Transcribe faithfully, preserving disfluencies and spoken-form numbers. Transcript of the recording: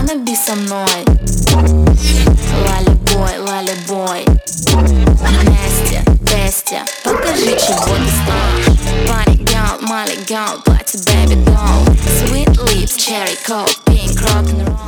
wannabe со мной? Лали-бой, лали-бой. Настя, Тестя, покажи, чего ты стоишь. Body girl, Molly girl, платье baby doll. Sweet lips, cherry coke, pink rock'n'roll.